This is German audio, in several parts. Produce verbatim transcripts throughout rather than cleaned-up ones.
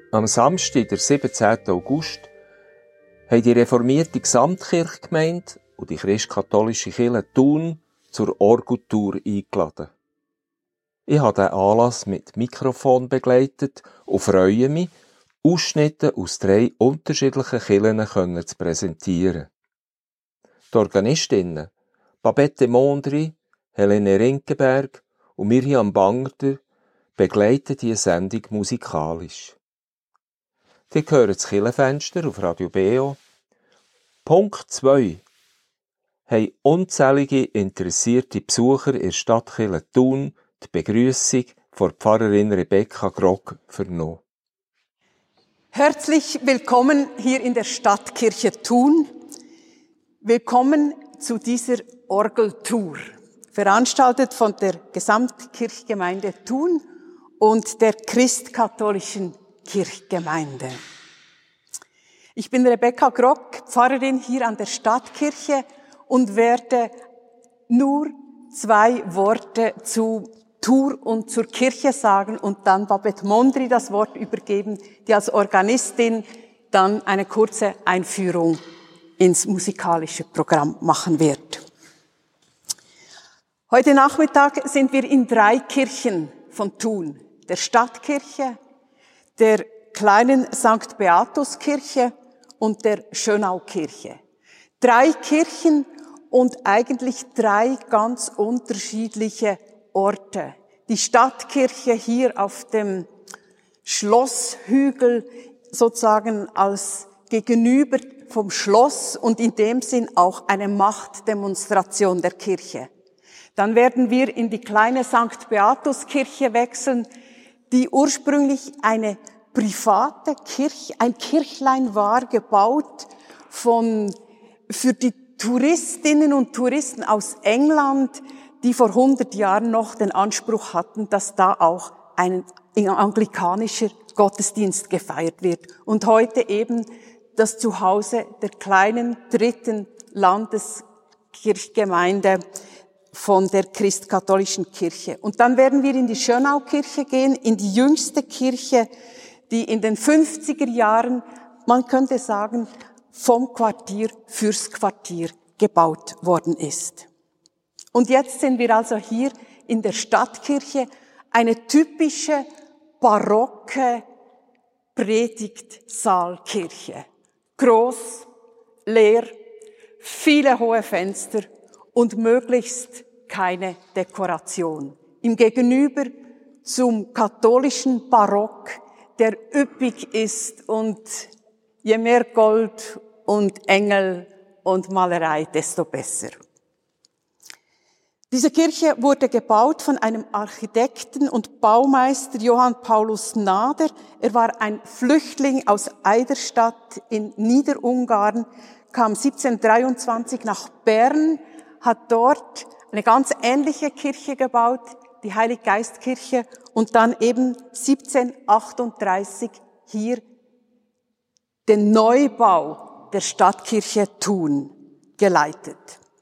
Am Samstag, der siebzehnten August, haben die reformierte Gesamtkirchgemeinde und die christkatholische Kirche Thun zur Orgeltour eingeladen. Ich habe den Anlass mit Mikrofon begleitet und freue mich, Ausschnitte aus drei unterschiedlichen Kirchen zu präsentieren. Die Organistinnen Babette Mondri, Helene Rinkenberg und Miriam Bangder begleiten diese Sendung musikalisch. Sie hören das Kirchenfenster auf Radio B O. Punkt zwei haben unzählige interessierte Besucher in der Stadtkirche Thun die Begrüssung von Pfarrerin Rebecca Grogg vernommen. Herzlich willkommen hier in der Stadtkirche Thun. Willkommen zu dieser Orgeltour, veranstaltet von der Gesamtkirchgemeinde Thun und der christkatholischen Kirchgemeinde. Ich bin Rebecca Grogg, Pfarrerin hier an der Stadtkirche und werde nur zwei Worte zu Tour und zur Kirche sagen und dann Babette Mondri das Wort übergeben, die als Organistin dann eine kurze Einführung ins musikalische Programm machen wird. Heute Nachmittag sind wir in drei Kirchen von Thun, der Stadtkirche, der kleinen Sankt Beatus Kirche und der Schönaukirche. Drei Kirchen und eigentlich drei ganz unterschiedliche Orte. Die Stadtkirche hier auf dem Schlosshügel sozusagen als gegenüber vom Schloss und in dem Sinn auch eine Machtdemonstration der Kirche. Dann werden wir in die kleine Sankt Beatus Kirche wechseln, die ursprünglich eine private Kirche, ein Kirchlein war, gebaut von, für die Touristinnen und Touristen aus England, die vor hundert Jahren noch den Anspruch hatten, dass da auch ein anglikanischer Gottesdienst gefeiert wird. Und heute eben das Zuhause der kleinen dritten Landeskirchgemeinde von der christkatholischen Kirche. Und dann werden wir in die Schönaukirche gehen, in die jüngste Kirche, die in den fünfziger Jahren, man könnte sagen, vom Quartier fürs Quartier gebaut worden ist. Und jetzt sind wir also hier in der Stadtkirche, eine typische barocke Predigtsaalkirche. Groß, leer, viele hohe Fenster und möglichst keine Dekoration. Im Gegenüber zum katholischen Barock, der üppig ist und je mehr Gold und Engel und Malerei, desto besser. Diese Kirche wurde gebaut von einem Architekten und Baumeister Johann Paulus Nader. Er war ein Flüchtling aus Eiderstadt in Niederungarn, kam siebzehnhundertdreiundzwanzig nach Bern, hat dort eine ganz ähnliche Kirche gebaut, die Heiliggeistkirche, und dann eben siebzehnhundertachtunddreißig hier den Neubau der Stadtkirche Thun geleitet.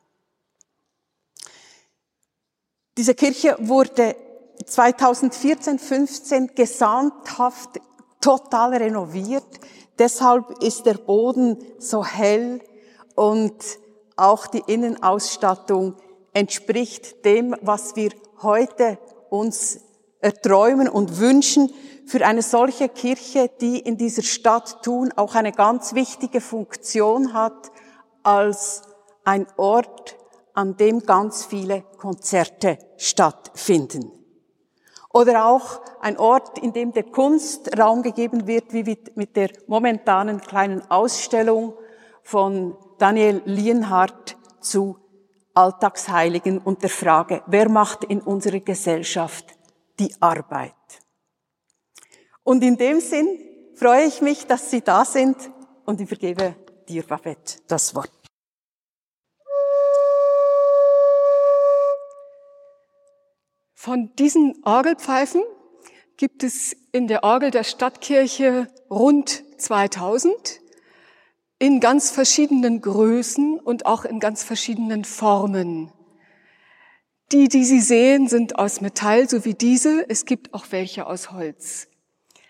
Diese Kirche wurde zweitausendvierzehn fünfzehn gesamthaft total renoviert. Deshalb ist der Boden so hell und auch die Innenausstattung entspricht dem, was wir heute uns erträumen und wünschen für eine solche Kirche, die in dieser Stadt Thun auch eine ganz wichtige Funktion hat als ein Ort, an dem ganz viele Konzerte stattfinden. Oder auch ein Ort, in dem der Kunst Raum gegeben wird, wie mit der momentanen kleinen Ausstellung von Daniel Lienhardt zu Alltagsheiligen und der Frage, wer macht in unserer Gesellschaft die Arbeit? Und in dem Sinn freue ich mich, dass Sie da sind und übergebe dir, Babette, das Wort. Von diesen Orgelpfeifen gibt es in der Orgel der Stadtkirche rund zweitausend in ganz verschiedenen Größen und auch in ganz verschiedenen Formen. Die, die Sie sehen, sind aus Metall, so wie diese. Es gibt auch welche aus Holz.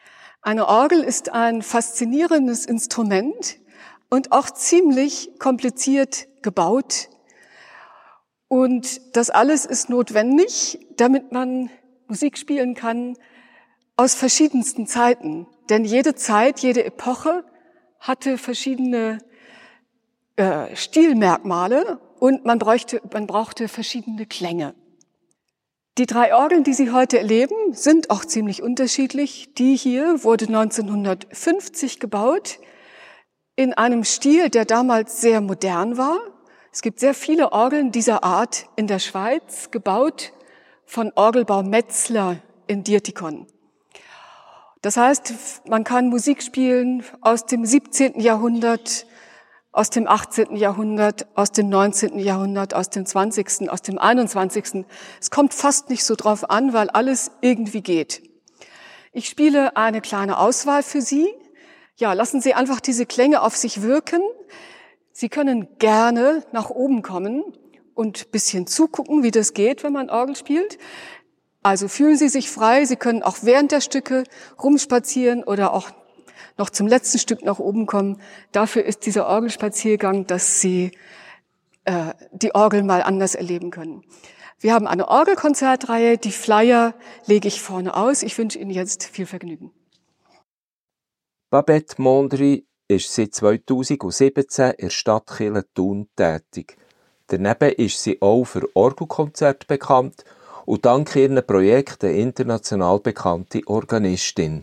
Eine Orgel ist ein faszinierendes Instrument und auch ziemlich kompliziert gebaut. Und das alles ist notwendig, damit man Musik spielen kann aus verschiedensten Zeiten. Denn jede Zeit, jede Epoche hatte verschiedene äh, Stilmerkmale und man bräuchte, man brauchte verschiedene Klänge. Die drei Orgeln, die Sie heute erleben, sind auch ziemlich unterschiedlich. Die hier wurde neunzehnhundertfünfzig gebaut, in einem Stil, der damals sehr modern war. Es gibt sehr viele Orgeln dieser Art in der Schweiz, gebaut von Orgelbau Metzler in Dietikon. Das heißt, man kann Musik spielen aus dem siebzehnten Jahrhundert, aus dem achtzehnten Jahrhundert, aus dem neunzehnten Jahrhundert, aus dem zwanzigsten, aus dem einundzwanzigsten Es kommt fast nicht so drauf an, weil alles irgendwie geht. Ich spiele eine kleine Auswahl für Sie. Ja, lassen Sie einfach diese Klänge auf sich wirken. Sie können gerne nach oben kommen und ein bisschen zugucken, wie das geht, wenn man Orgel spielt. Also fühlen Sie sich frei. Sie können auch während der Stücke rumspazieren oder auch noch zum letzten Stück nach oben kommen. Dafür ist dieser Orgelspaziergang, dass Sie äh, die Orgel mal anders erleben können. Wir haben eine Orgelkonzertreihe. Die Flyer lege ich vorne aus. Ich wünsche Ihnen jetzt viel Vergnügen. Babette Mondry ist seit zweitausendsiebzehn in der Stadtkirche Thun tätig. Daneben ist sie auch für Orgelkonzerte bekannt und dank ihren Projekten eine international bekannte Organistin.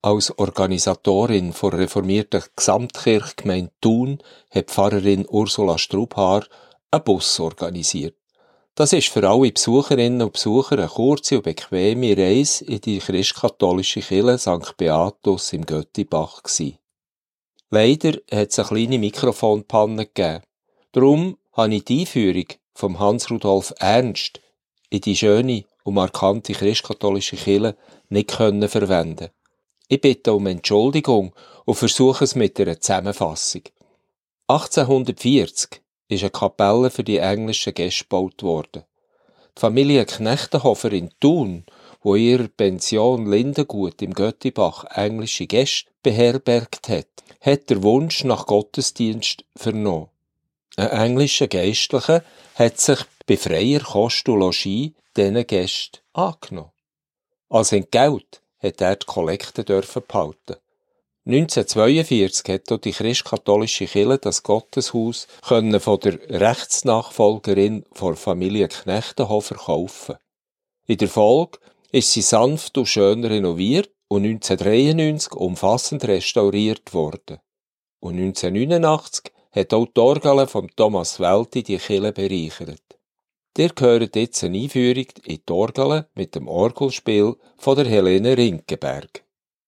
Als Organisatorin der reformierten Gesamtkirchgemeinde Thun hat Pfarrerin Ursula Strubhaar einen Bus organisiert. Das ist für alle Besucherinnen und Besucher eine kurze und bequeme Reise in die christkatholische Kirche Sankt Beatus im Göttibach gewesen. Leider hat es eine kleine Mikrofonpanne gegeben. Darum habe ich die Einführung von Hans-Rudolf Ernst in die schöne und markante christkatholische Kirche nicht können verwenden. Ich bitte um Entschuldigung und versuche es mit einer Zusammenfassung. achtzehnhundertvierzig ist eine Kapelle für die englischen Gäste gebaut worden. Die Familie Knechtenhofer in Thun, wo in ihrer Pension Lindengut im Göttibach englische Gäste beherbergt hat, hat der Wunsch nach Gottesdienst vernommen. Ein englischer Geistlicher hat sich bei freier Kost und Logis diesen Gästen angenommen. Als Entgelt hat er die Kollekte dürfen behalten. neunzehnhundertzweiundvierzig hat auch die christkatholische Kirche das Gotteshaus können von der Rechtsnachfolgerin der Familie Knechtenhofer kaufen. In der Folge ist sie sanft und schön renoviert und neunzehnhundertdreiundneunzig umfassend restauriert worden. Und neunzehnhundertneunundachtzig hat auch die Orgel von Thomas Welti die Kirche bereichert. Ihr hört jetzt eine Einführung in die Orgel mit dem Orgelspiel von der Helene Rinkenberg.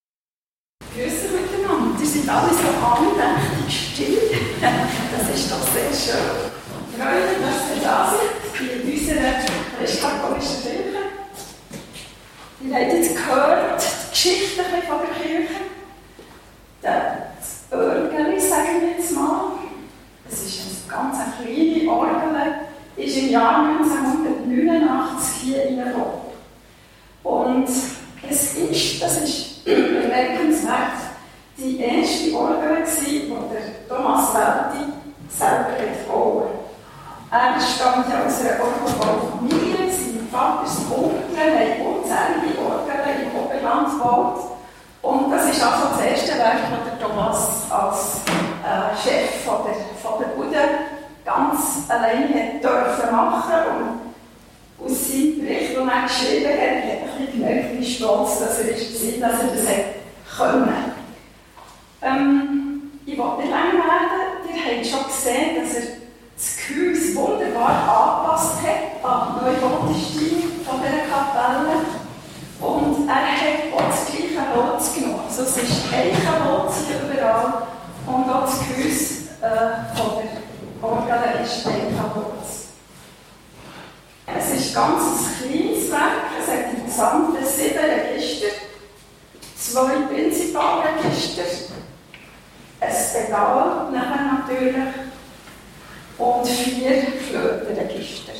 Grüße miteinander, ihr seid alle so andächtig still. Das ist doch sehr schön. Freunde, dass ihr da seid in unserer christkatholischen Kirche. Ihr habt jetzt gehört, die Geschichte von der Kirche. Das Orgel, sagen wir jetzt mal. Es ist eine ganz kleine Orgel. Ist im Jahr neunzehnhundertneunundachtzig hier reingekommen. Und es ist, das ist bemerkenswert, die erste Orgel, die der Thomas Welti selber gebaut hat. Er stammt ja aus einer Orgelbaufamilie, sein Vater ist Onkel, hat unzählige Orgeln im Oberland gebaut. Und das ist also das erste Werk, das der Thomas als äh, Chef von der, von der Bude ganz alleine dürfen machen. Und aus seinem Bericht, den er geschrieben hat, hat ich gemerkt, wie stolz dass er ist, dass er das hat können. Ähm, ich wollte nicht lange werden. Ihr habt schon gesehen, dass er das Gehäuse wunderbar angepasst hat an den Neugottestil von dieser Kapelle. Und er hat auch das gleiche Holz genommen. Also es ist Eichenholz überall und auch das Gehäuse äh, von der Orgel ist Eichenholz. Es ist ganz ein kleines Werk. Es hat insgesamt sieben Register, zwei Prinzipalregister, ein Pedal nachher natürlich und vier Flötenregister.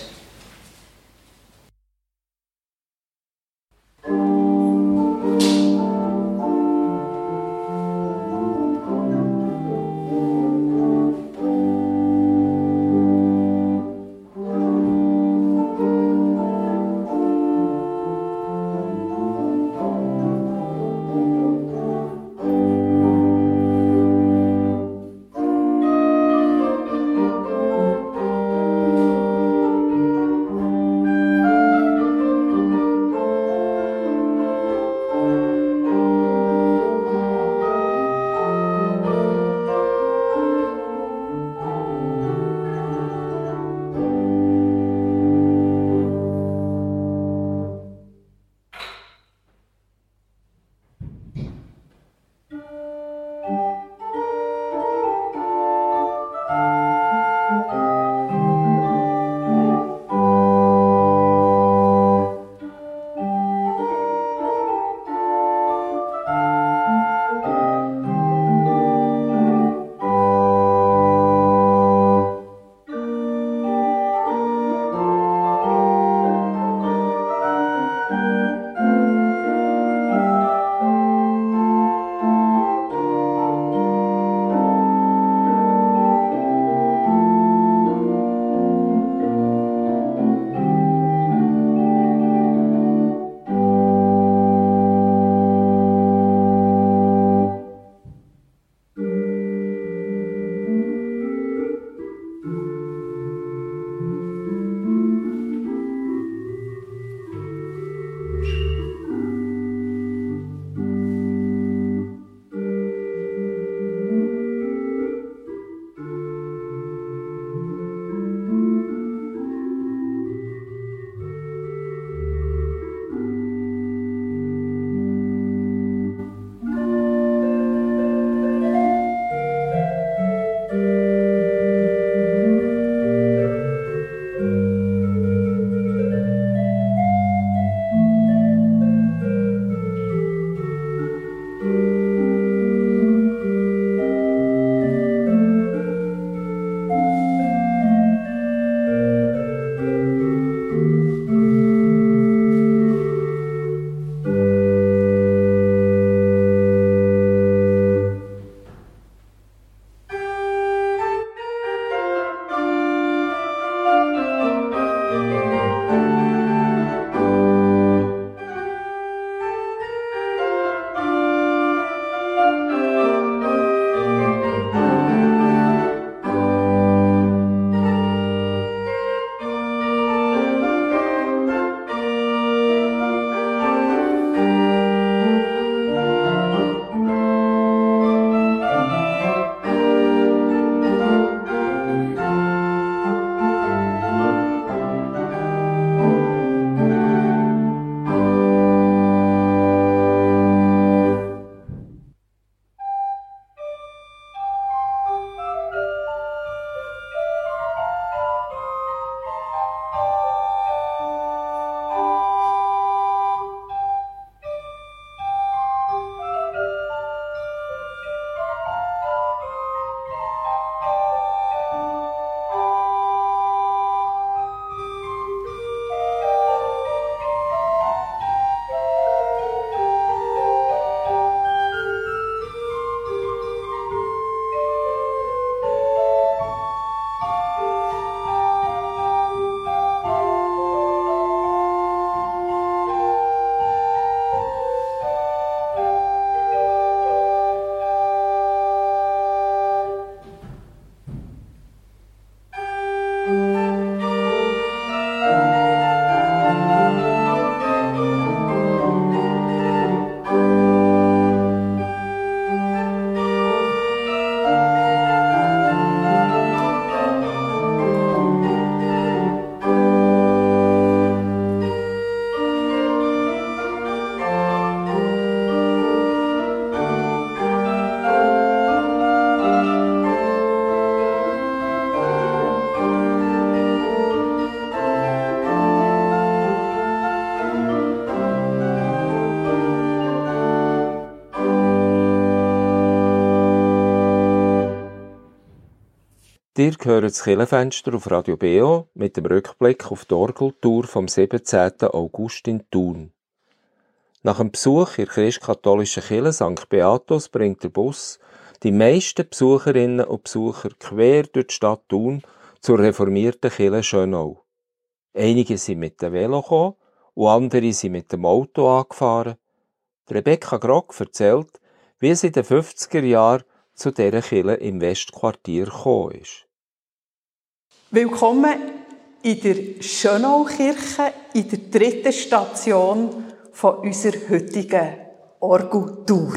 Dir gehört das Kirchenfenster auf Radio B O mit dem Rückblick auf die Orgeltour vom siebenzehnten August in Thun. Nach dem Besuch in der christkatholischen Kirche Sankt Beatus bringt der Bus die meisten Besucherinnen und Besucher quer durch die Stadt Thun zur reformierten Kirche Schönau. Einige sind mit dem Velo gekommen und andere sind mit dem Auto angefahren. Rebecca Grock erzählt, wie sie in den fünfziger Jahren zu dieser Kirche im Westquartier gekommen ist. Willkommen in der Schönaukirche, in der dritten Station von unserer heutigen Orgeltour.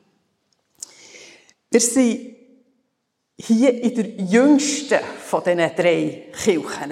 Wir sind hier in der jüngsten von diesen drei Kirchen.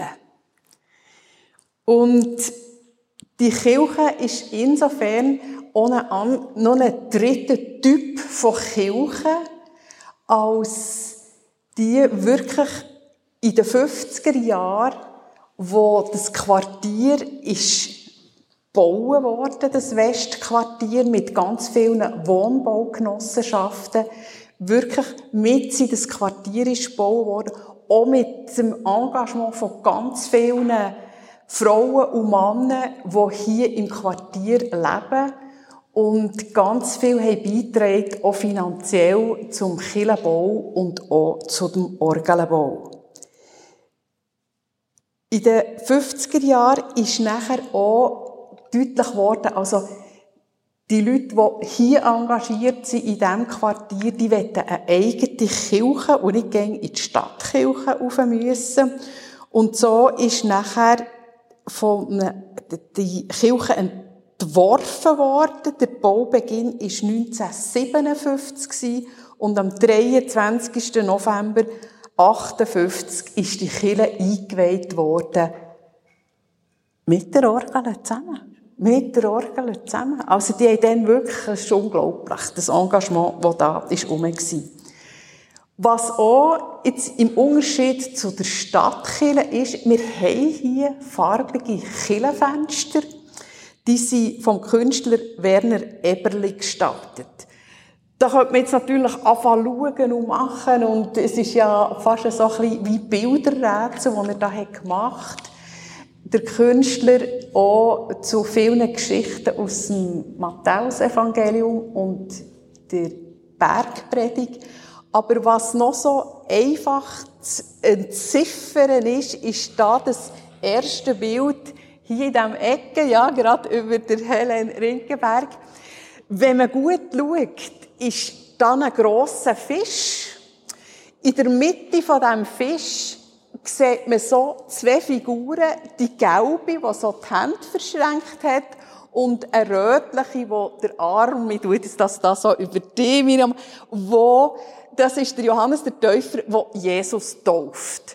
Und die Kirche ist insofern auch ein, noch ein dritter Typ von Kirche, als die wirklich in den fünfziger Jahren, wo das Quartier ist gebaut wurde, das Westquartier mit ganz vielen Wohnbaugenossenschaften, wirklich mit in das Quartier ist gebaut worden, auch mit dem Engagement von ganz vielen Frauen und Männern, die hier im Quartier leben und ganz viel haben beigetragen, auch finanziell zum Kirchenbau und auch zum Orgelbau. In den fünfziger Jahren ist nachher auch deutlich geworden, also die Leute, die hier engagiert sind in diesem Quartier, die wollen eine eigene Kirche und nicht gehen in die Stadtkirche rauf müssen. Und so ist nachher von die Kirche entworfen worden. Der Baubeginn war neunzehnhundertsiebenundfünfzig und am dreiundzwanzigsten November achtundfünfzig ist die Kirche eingeweiht worden. Mit der Orgel zusammen. Mit der Orgel zusammen. Also die haben dann wirklich, das ist unglaublich, das Engagement, das da herum war. Was auch jetzt im Unterschied zu der Stadtkirche ist, wir haben hier farbige Kirchenfenster. Die sind vom Künstler Werner Eberli gestaltet. Da könnte man jetzt natürlich anfangen schauen und machen. Und es ist ja fast so ein bisschen wie Bilderrätsel, die er da gemacht hat. Der Künstler auch zu vielen Geschichten aus dem Matthäusevangelium und der Bergpredigt. Aber was noch so einfach zu entziffern ist, ist da das erste Bild hier in diesem Ecke, ja, gerade über der Helen Rinkenberg. Wenn man gut schaut, ist da ein grosser Fisch. In der Mitte von diesem Fisch sieht man so zwei Figuren, die gelbe, die so die Hände verschränkt hat, und eine rötliche, wo der Arm, ich tue das da so über die, Miriam, wo, das ist der Johannes der Täufer, der Jesus tauft.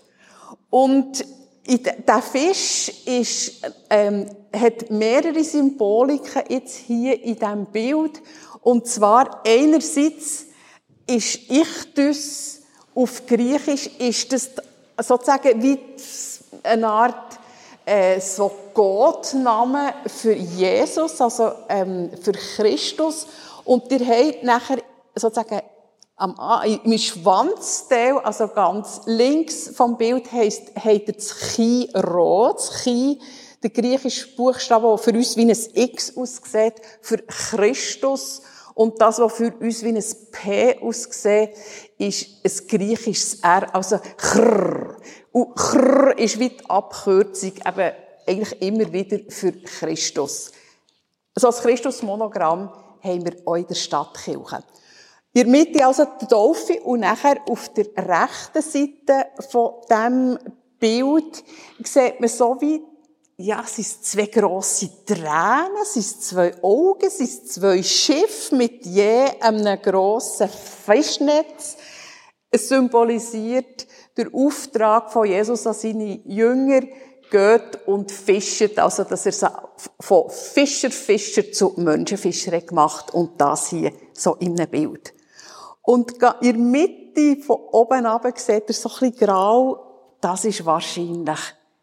Und der Fisch ist, ähm, hat mehrere Symboliken jetzt hier in diesem Bild. Und zwar einerseits ist Ichthys auf Griechisch, ist das sozusagen wie eine Art äh, so Gottname für Jesus, also ähm, für Christus. Und ihr habt nachher sozusagen am, im Schwanzteil, also ganz links vom Bild, heisst, habt ihr das Chi rot, das Chi, der griechische Buchstabe, der für uns wie ein X aussieht, für Christus. Und das, was für uns wie ein P aussieht, ist ein griechisches R, also Chrr. Und Chrr ist wie die Abkürzung, eben eigentlich immer wieder für Christus. Also als Christus-Monogramm haben wir auch in der Stadtkirche. In der Mitte also die Taufe und nachher auf der rechten Seite von diesem Bild sieht man so wie, ja, es sind zwei grosse Tränen, es sind zwei Augen, es sind zwei Schiffe mit je einem grossen Fischnetz. Es symbolisiert den Auftrag von Jesus an seine Jünger, geht und fischt, also dass er sie von Fischer, Fischer zu Menschenfischer gemacht hat, und das hier so in einem Bild. Und in der Mitte von oben runter seht ihr so ein bisschen grau, das ist wahrscheinlich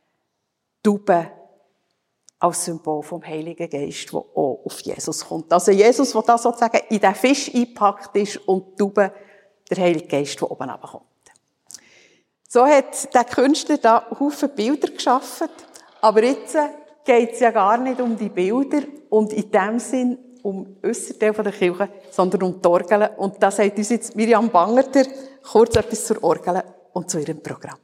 die Taube als Symbol vom Heiligen Geist, der auch auf Jesus kommt. Also Jesus, der da sozusagen in den Fisch eingepackt ist, und die Taube, der Heilige Geist, der oben runterkommt. So hat der Künstler da Haufen Bilder geschaffen, aber jetzt geht es ja gar nicht um die Bilder und in dem Sinn um unseren Teil der Kirche, sondern um die Orgel. Und da sagt uns jetzt Miriam Bangerter kurz etwas zur Orgel und zu ihrem Programm.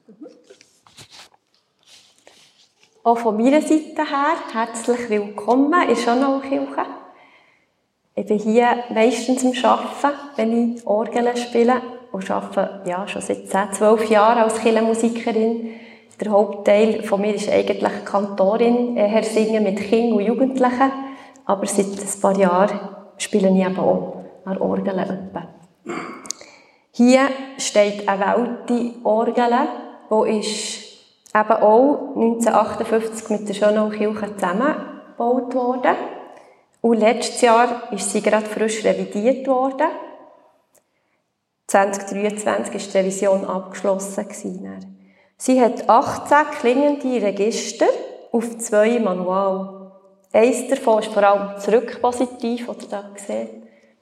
Auch von meiner Seite her herzlich willkommen in Schönaukirche. Ich bin hier meistens am Arbeiten, wenn ich Orgel spiele. Und arbeite ja, schon seit zehn, zwölf Jahren als Kirchenmusikerin. Der Hauptteil von mir ist eigentlich Kantorin, eher singen mit Kindern und Jugendlichen. Aber seit ein paar Jahren spiele ich eben auch an Orgeln. Hier steht eine Welte Orgel, die ist eben auch neunzehnhundertachtundfünfzig mit der Schönaukirche zusammengebaut worden. Und letztes Jahr ist sie gerade frisch revidiert worden. zwanzig dreiundzwanzig war die Revision abgeschlossen. Sie hat achtzehn klingende Register auf zwei Manual. Eins davon ist vor allem das Rückpositiv, das ihr hier seht.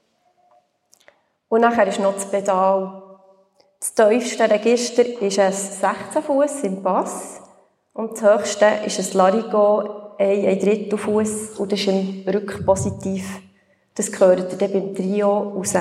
Und nachher ist noch das Pedal. Das tiefste Register ist ein sechzehn Fuss im Bass und das höchste ist ein Larigot, ein, ein Drittel Fuss, und das ist im Rückpositiv. Das gehört ihr dann beim Trio raus.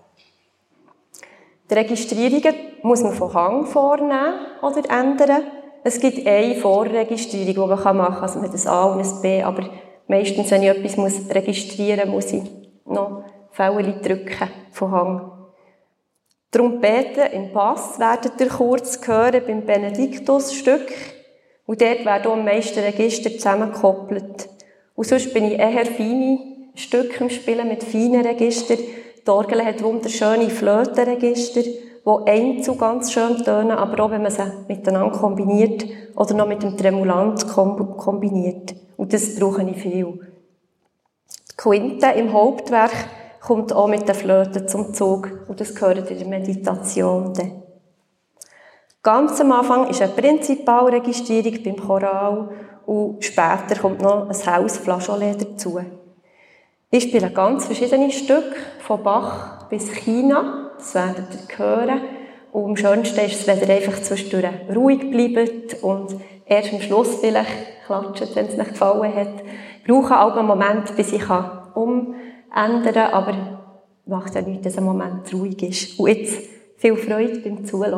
Die Registrierungen muss man von Hang vornehmen oder ändern. Es gibt eine Vorregistrierung, die man machen kann. Also man hat ein A und ein B, aber meistens, wenn ich etwas muss registrieren muss, muss ich noch Fälle drücken von Hang. Die Trompeten im Bass werdet ihr kurz hören beim Benediktus-Stück. Und dort werden auch am meisten Register zusammengekoppelt. Und sonst bin ich eher feine Stücke im Spielen mit feinen Registern. Die Orgel hat wunderschöne Flötenregister, die einzeln ganz schön tönen, aber auch wenn man sie miteinander kombiniert oder noch mit dem Tremulant kombiniert. Und das brauche ich viel. Die Quinte im Hauptwerk kommt auch mit den Flöten zum Zug und das gehört in der Meditation. Ganz am Anfang ist eine Prinzipalregistrierung beim Choral und später kommt noch ein Haus Flageolet dazu. Ich spiele ganz verschiedene Stücke, von Bach bis China, das werdet ihr hören. Und am schönsten ist es, wenn ihr einfach zwischendurch ruhig bleibt und erst am Schluss vielleicht klatscht, wenn es nicht gefallen hat. Ich brauche auch einen Moment, bis ich umändern kann, aber macht ja nichts, dass ein Moment ruhig ist. Und jetzt viel Freude beim Zuhören.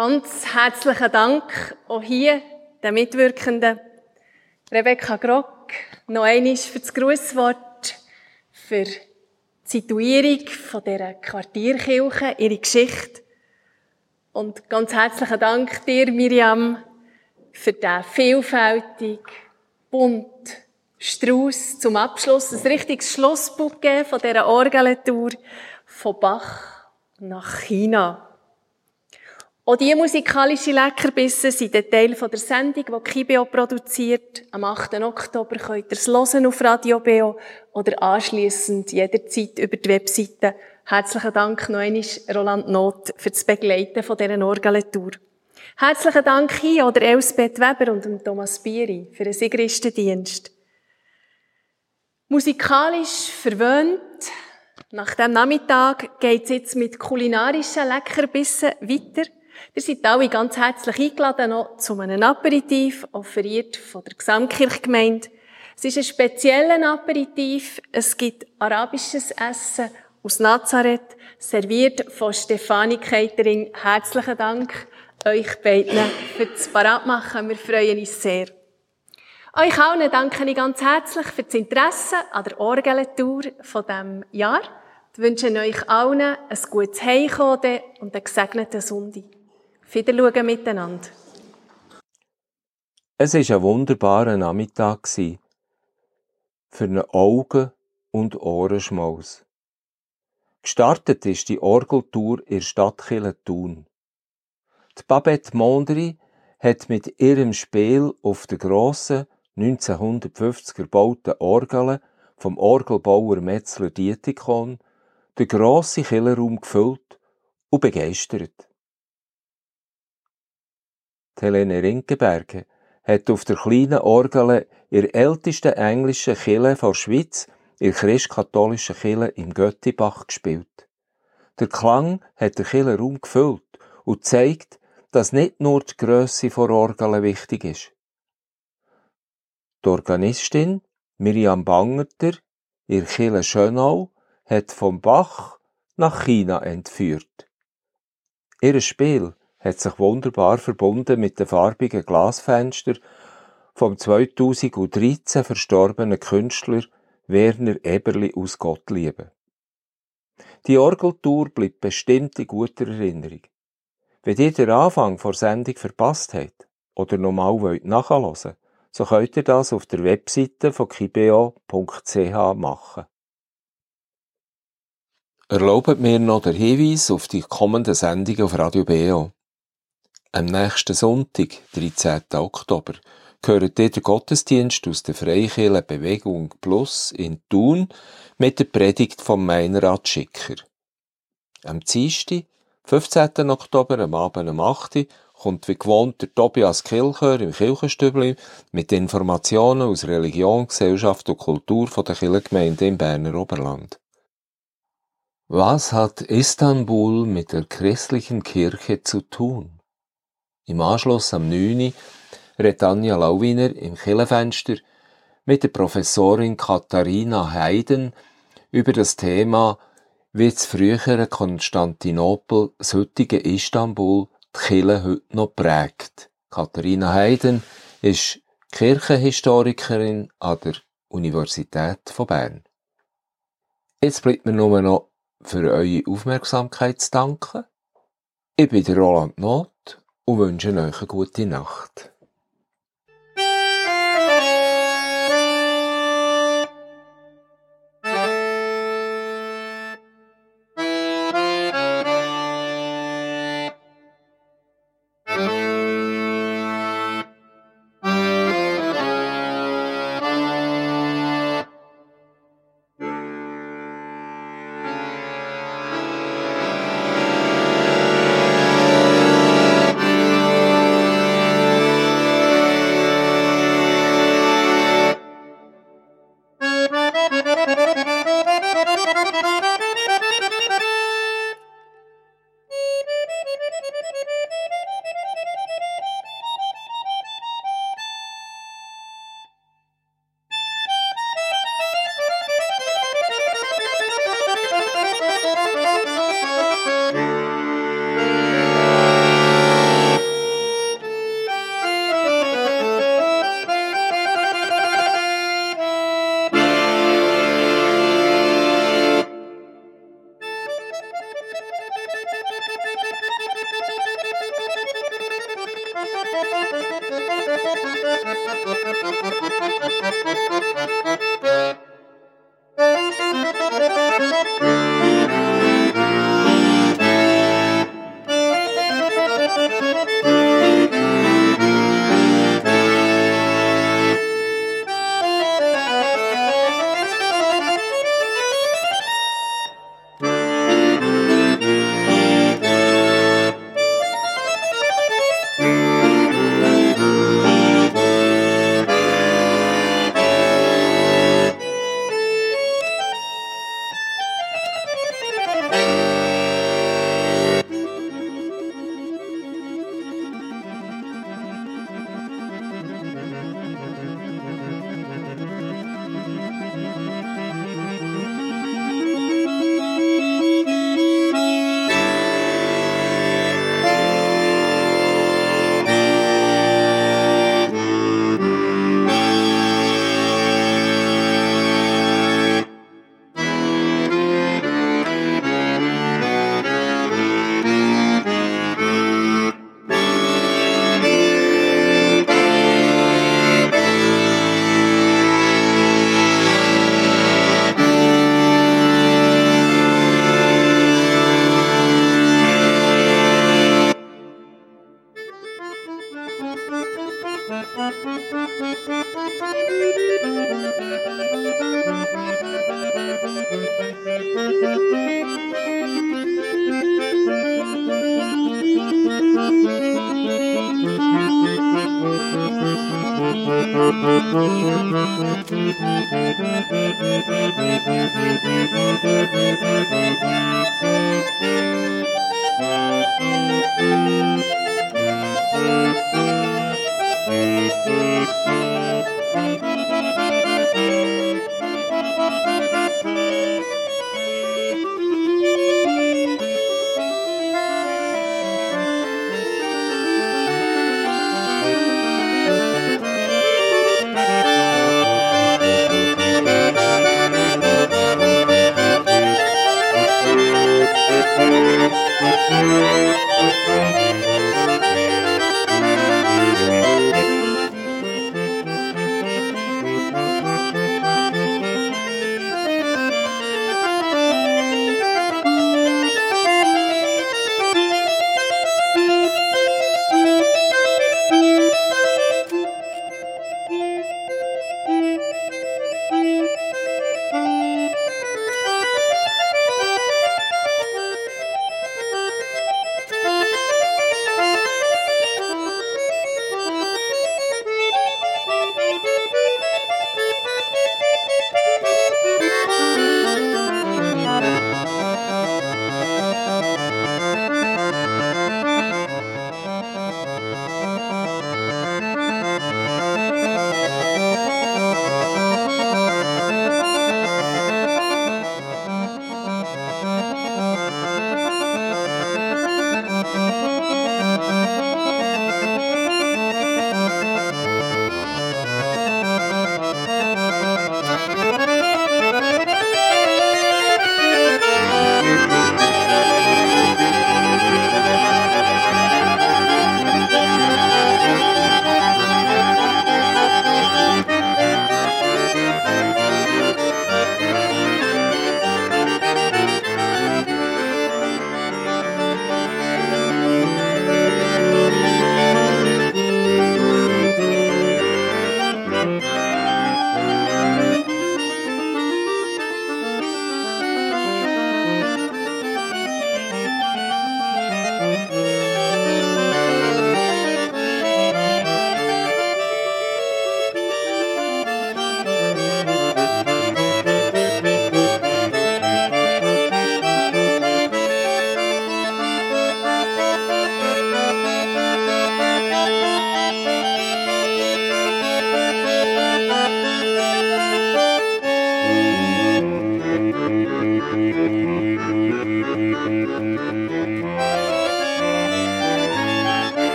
Ganz herzlichen Dank auch hier den Mitwirkenden. Rebecca Grock, noch einmal für das Grußwort, für die Situierung von dieser Quartierkirche, ihre Geschichte. Und ganz herzlichen Dank dir, Miriam, für den vielfältigen, bunt Strauss zum Abschluss, ein richtiges Schlussbouquet von dieser Orgeltour von Bach nach China. Auch diese musikalischen Leckerbisse sind ein Teil der Sendung, die Kibeo produziert. Am achten Oktober könnt ihr es hören auf Radio Beo oder anschliessend jederzeit über die Webseite. Herzlichen Dank noch einmal, Roland Noth, für das Begleiten von dieser Orgeltour. Herzlichen Dank hier oder Elsbeth Weber und dem Thomas Bieri für den Sigristendienst. Musikalisch verwöhnt, nach dem Nachmittag geht es jetzt mit kulinarischen Leckerbissen weiter. Ihr seid alle ganz herzlich eingeladen noch zu einem Aperitif, offeriert von der Gesamtkirchgemeinde. Es ist ein spezieller Aperitif. Es gibt arabisches Essen aus Nazareth, serviert von Stefanie Catering. Herzlichen Dank euch beiden für das Paratmachen. Wir freuen uns sehr. Euch allen danke ich ganz herzlich für das Interesse an der Orgeltour von diesem Jahr. Ich wünsche euch allen ein gutes Heimkommen und einen gesegneten Sonntag. Auf Wiedersehen miteinander. Es war ein wunderbarer Nachmittag für einen Augen- und Ohrenschmaus. Gestartet ist die Orgeltour in der Stadtkirche Thun. Die Babette Mondri hat mit ihrem Spiel auf der grossen neunzehnhundertfünfziger gebauten Orgel vom Orgelbauer Metzler Dietikon den grossen Kirchenraum gefüllt und begeistert. Die Helene Rinkenberger hat auf der kleinen Orgel in der ältesten englischen Kirche der Schweiz, in der christkatholischen Kirche im Göttibach gespielt. Der Klang hat den Kirchenraum gefüllt und zeigt, dass nicht nur die Grösse der Orgel wichtig ist. Die Organistin Miriam Bangerter in der Kirche Schönau hat vom Bach nach China entführt. Ihr Spiel hat sich wunderbar verbunden mit den farbigen Glasfenstern vom zweitausenddreizehn verstorbenen Künstler Werner Eberli aus Gottlieben. Die Orgeltour bleibt bestimmt in guter Erinnerung. Wenn ihr den Anfang der Sendung verpasst habt oder nochmal nachhören wollt, so könnt ihr das auf der Webseite von kibeo punkt c h machen. Erlaubt mir noch den Hinweis auf die kommenden Sendungen auf Radio Beo. Am nächsten Sonntag, dreizehnten Oktober, gehört ihr den Gottesdienst aus der Freikirche Bewegung Plus in Thun mit der Predigt von Meinrad Schicker. Am Dienstag, fünfzehnten Oktober, am Abend um acht Uhr, kommt wie gewohnt der Tobias Kilchör im Kirchenstübli mit Informationen aus Religion, Gesellschaft und Kultur von der Kirchengemeinde im Berner Oberland. Was hat Istanbul mit der christlichen Kirche zu tun? Im Anschluss am neun Uhr redet Anja Lauwiner im Kirchenfenster mit der Professorin Katharina Heiden über das Thema, wie das frühere Konstantinopel das heutige Istanbul die Kirche heute noch prägt. Katharina Heiden ist Kirchenhistorikerin an der Universität von Bern. Jetzt bleibt mir nur noch für eure Aufmerksamkeit zu danken. Ich bin der Roland Noth und wünsche euch eine gute Nacht.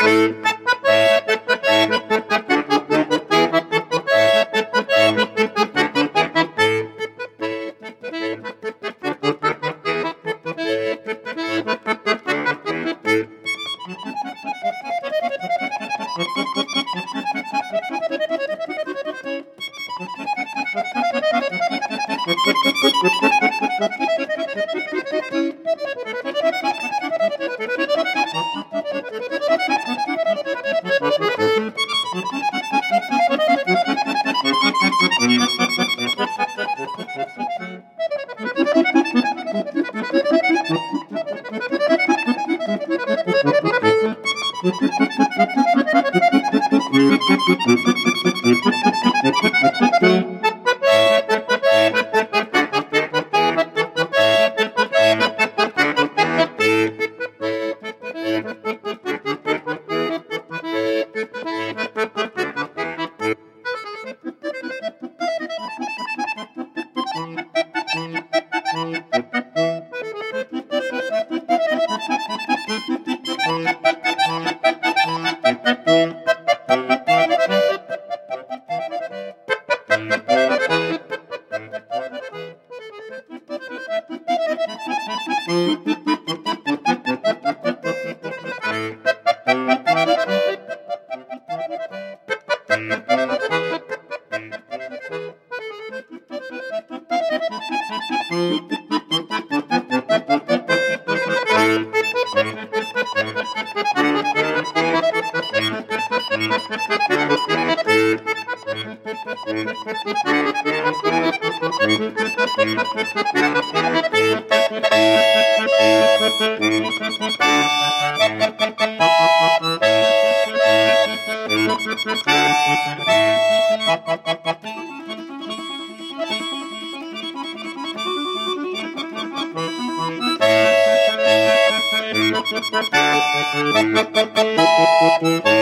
Thank you.